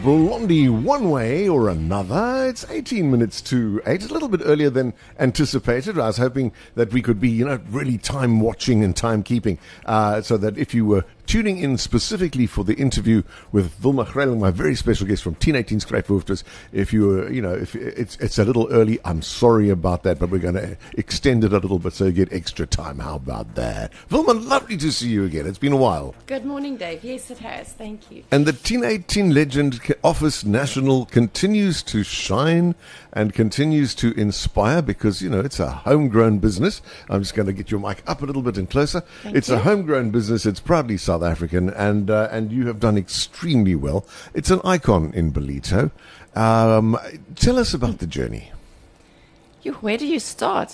Blondie, one way or another. It's 18 minutes to 8, a little bit earlier than anticipated. I was hoping that we could be, really time watching and time keeping, so that if you were tuning in specifically for the interview with Wilma Greling, my very special guest from 1018 Skryfhoofders, if you were, if it's a little early, I'm sorry about that, but we're going to extend it a little bit so you get extra time. How about that? Wilma, lovely to see you again. It's been a while. Good morning, Dave. Yes, it has. Thank you. And the 1018 legend Office National continues to shine and continues to inspire because, it's a homegrown business. I'm just going to get your mic up a little bit and closer. It's a homegrown business. It's proudly South African, and you have done extremely well. It's an icon in Ballito. Tell us about the journey. Where do you start?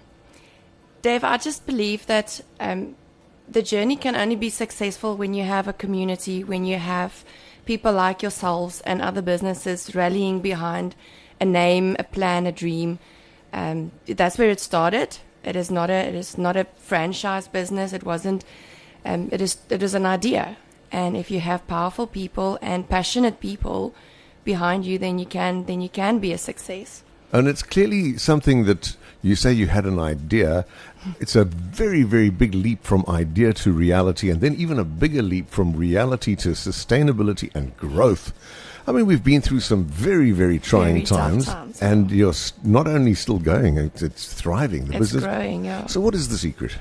Dave, I just believe that the journey can only be successful when you have a community, when you have people like yourselves and other businesses rallying behind a name, a plan, a dream. That's where it started. It is not a franchise business. It wasn't. It is an idea. And if you have powerful people and passionate people behind you, then you can be a success. And it's clearly something that you say you had an idea. It's a very, very big leap from idea to reality, and then even a bigger leap from reality to sustainability and growth. I mean, we've been through some very, very trying times, and you're not only still going, it's thriving. The business is growing, yeah. So what is the secret?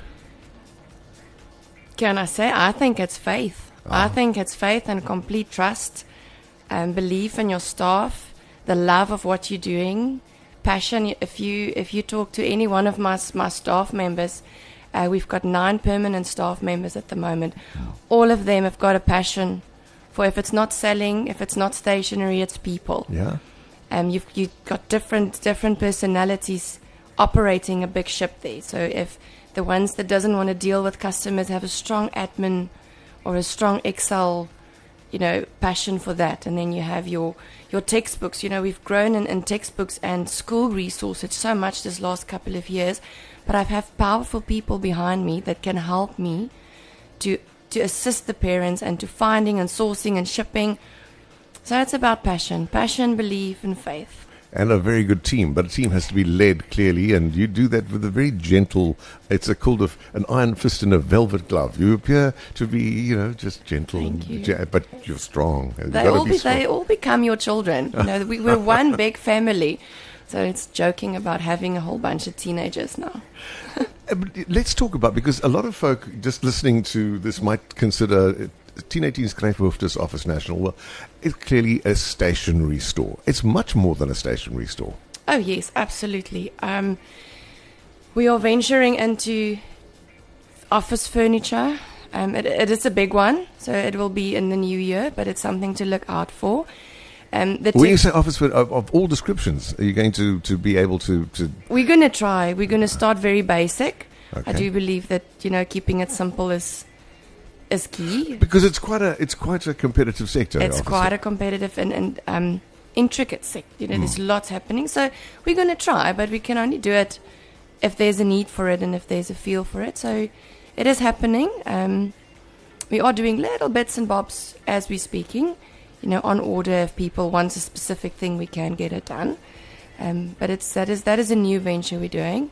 Can I say? I think it's faith. I think it's faith and complete trust and belief in your staff, the love of what you're doing, passion. If you talk to any one of my staff members, we've got 9 permanent staff members at the moment. All of them have got a passion for, if it's not selling, if it's not stationery, it's people. Yeah. You've got different personalities operating a big ship there. So if the ones that doesn't want to deal with customers have a strong admin or a strong Excel, passion for that. And then you have your textbooks. We've grown in textbooks and school resources so much this last couple of years, but I have powerful people behind me that can help me to assist the parents and to finding and sourcing and shipping. So it's about passion, belief, and faith. And a very good team, but a team has to be led clearly, and you do that with a very gentle. It's called an iron fist in a velvet glove. You appear to be, just gentle, but you're strong. They all become your children. We're one big family, so it's joking about having a whole bunch of teenagers now. Let's talk about, because a lot of folk just listening to this might consider 1018 Skryfhoofders Office National. Well, it's clearly a stationery store. It's much more than a stationery store. Oh, yes, absolutely. We are venturing into office furniture. It is a big one, so it will be in the new year, but it's something to look out for. When you say office of all descriptions, are you going to be able to? We're going to try. We're going to start very basic. Okay. I do believe that, keeping it simple is key, because it's quite a competitive sector. It's quite a competitive and intricate sector. There's lots happening. So we're going to try, but we can only do it if there's a need for it and if there's a feel for it. So it is happening. We are doing little bits and bobs as we're speaking. On order. If people want a specific thing, we can get it done. But that is a new venture we're doing.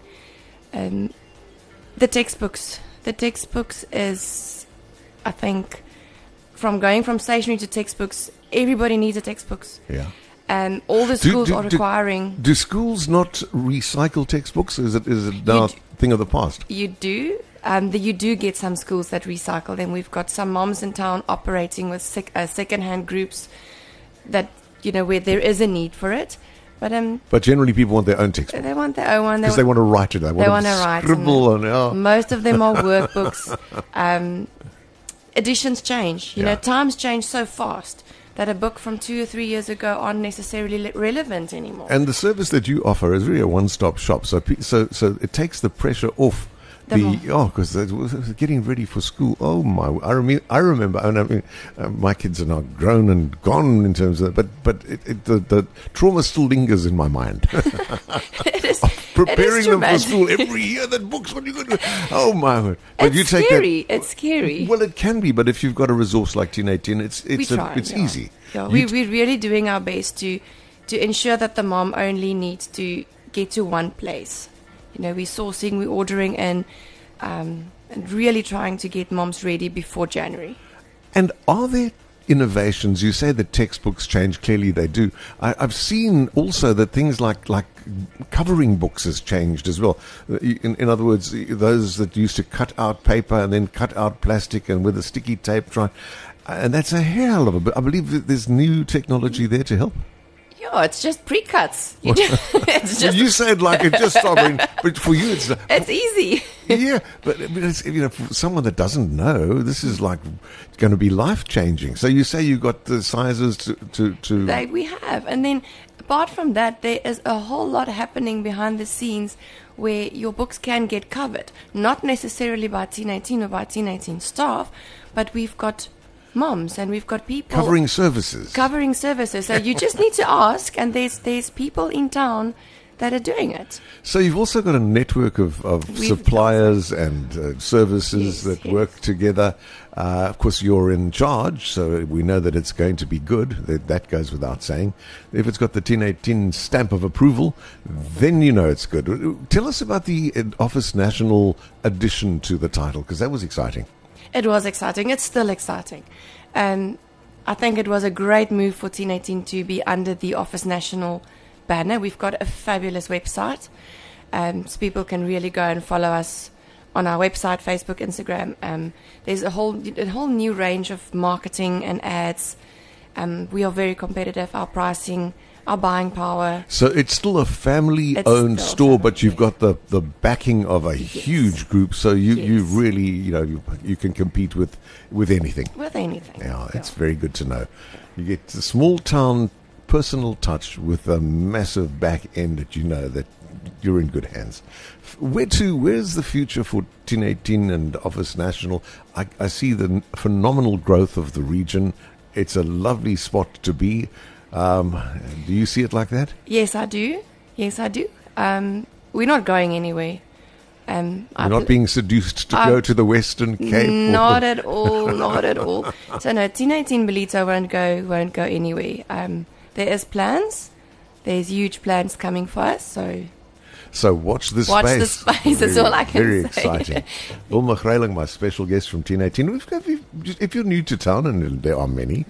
The textbooks is, I think, from going from stationery to textbooks, everybody needs a textbooks. Yeah. All the schools are requiring. Do schools not recycle textbooks? Is it now a thing of the past? You do. You do get some schools that recycle them. We've got some moms in town operating with second-hand groups that, where there is a need for it. But generally people want their own textbook. They want their own one. Because they want to write it. They want to scribble. Most of them are workbooks. Editions change. Times change so fast that a book from 2 or 3 years ago aren't necessarily relevant anymore. And the service that you offer is really a one-stop shop. So it takes the pressure off Because getting ready for school. Oh my! I remember. And I mean, my kids are now grown and gone in terms of that, but the trauma still lingers in my mind. Preparing them for school every year. That books when you go to. Oh my word! But it's scary. It's scary. Well, it can be, but if you've got a resource like Teen 18, it's easy. Yeah, we're really doing our best to ensure that the mom only needs to get to one place. We're sourcing, we're ordering, and really trying to get moms ready before January. And are there innovations? You say that textbooks change. Clearly they do. I've seen also that things like covering books has changed as well. In other words, those that used to cut out paper and then cut out plastic and with a sticky tape try. And that's a hell of a bit. I believe that there's new technology there to help. Yeah, it's just pre-cuts. You say it like it just stopped, but for you it's easy. Yeah, but it's, for someone that doesn't know, this is like going to be life-changing. So you say you got the sizes to we have, and then apart from that, there is a whole lot happening behind the scenes where your books can get covered, not necessarily by Teen 18 or by Teen 18 staff, but we've got moms and we've got people covering services. So you just need to ask, and there's people in town that are doing it. So you've also got a network of suppliers and services that work together. Of course, you're in charge, so we know that it's going to be good. That goes without saying. If it's got the Teen 18 stamp of approval, then you know it's good. Tell us about the Office National addition to the title, because that was exciting. It was exciting. It's still exciting. I think it was a great move for Teen 18 to be under the Office National banner. We've got a fabulous website, so people can really go and follow us on our website, Facebook, Instagram. There's a whole new range of marketing and ads. We are very competitive. Our pricing, our buying power. So it's still a family-owned store, but you've got the backing of a huge group. So you really, you can compete with anything. With anything. Yeah, it's very good to know. You get the small town personal touch with a massive back end that you know that you're in good hands. Where's the future for Teen 18 and Office National? I see the phenomenal growth of the region. It's a lovely spot to be. Do you see it like that? Yes, I do. We're not going anywhere. You're not being seduced to go to the Western Cape? Not at all, not at all. So no, Teen 18 Ballito won't go anywhere. There is plans. There's huge plans coming for us, So watch the space. Watch the space, that's all I can say. Very exciting. Wilma Greiling, my special guest from Teen 18. If you're new to town, and there are many,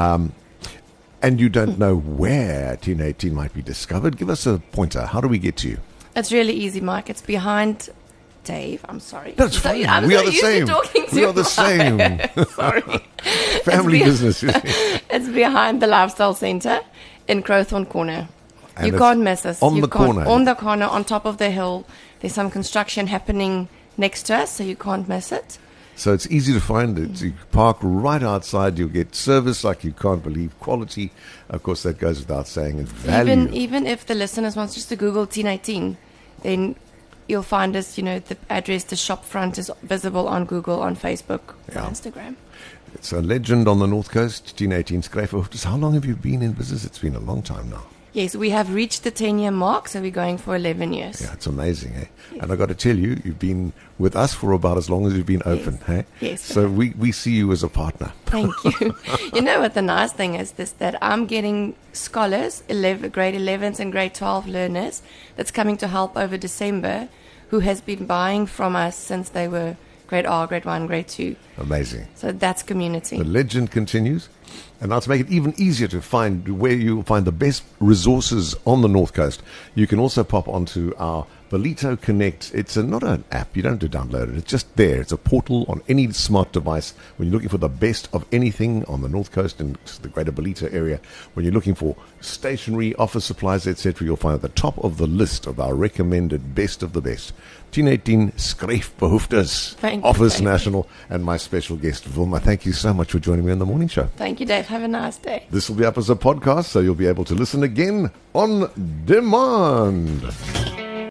and you don't know where Teen 18 might be discovered, give us a pointer. How do we get to you? It's really easy, Mike. It's behind Dave. I'm sorry. That's fine. We are the same. We are the same. Sorry. Family business. It's behind the Lifestyle Centre in Crowthorne Corner. And you can't miss us. On the corner, on top of the hill. There's some construction happening next to us, so you can't miss it. So it's easy to find it. You park right outside. You'll get service like you can't believe. Quality, of course, that goes without saying. And value. Even if the listeners wants just to Google Teen 18, then you'll find us. The address, the shop front is visible on Google, on Facebook, on Instagram. It's a legend on the North Coast. Teen 18 Skryfhof. How long have you been in business? It's been a long time now. Yes, we have reached the 10-year mark, so we're going for 11 years. Yeah, it's amazing, eh? Yes. And I got to tell you, you've been with us for about as long as you've been open, eh? Yes. So we see you as a partner. Thank you. You know what the nice thing is, that I'm getting scholars, grade 11s and grade 12 learners, that's coming to help over December, who has been buying from us since they were grade R, grade 1, grade 2. Amazing. So that's community. The legend continues. And now to make it even easier to find where you'll find the best resources on the North Coast, you can also pop onto our Ballito Connect. It's not an app. You don't have to download it. It's just there. It's a portal on any smart device. When you're looking for the best of anything on the North Coast and the greater Ballito area, when you're looking for stationery, office supplies, etc., you'll find at the top of the list of our recommended best of the best. Teen 18 Skryfbehoeftes, Office National, and my special guest, Wilma. Thank you so much for joining me on the morning show. Thank you, Dave. Have a nice day. This will be up as a podcast, so you'll be able to listen again on demand.